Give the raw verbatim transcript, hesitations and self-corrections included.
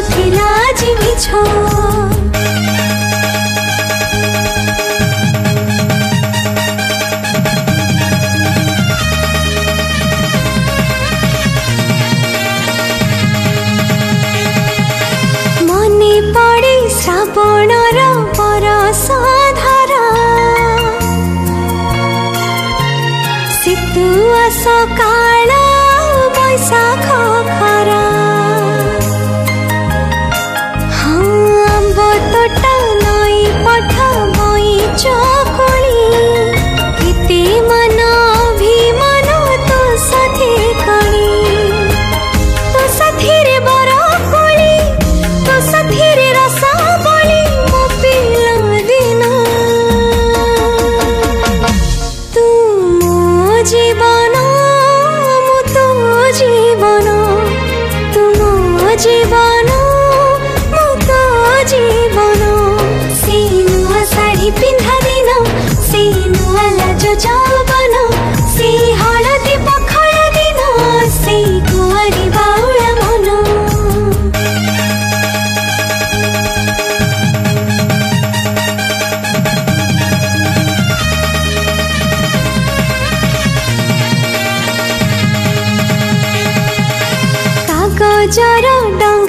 थिला जी मिछ मने पड़े श्रावणर बरस धारा सितुआ सकाळ बैशाख खरा हाँ आंब तोटा नई पठ बई चकुली केते मन अभिमान तो साथी कणी तो साथी रे बरा कोली तो साथी रे रसा बोली मो पिला दिन तू मो जीवन मु तो जीवन तू मो जीवन मु तो जीवन से नुआ साड़ी पिंधा दिन से नुआ लाज जौवन से हलदी पखळ दिन से कुआरी बाउला मन कागजर डं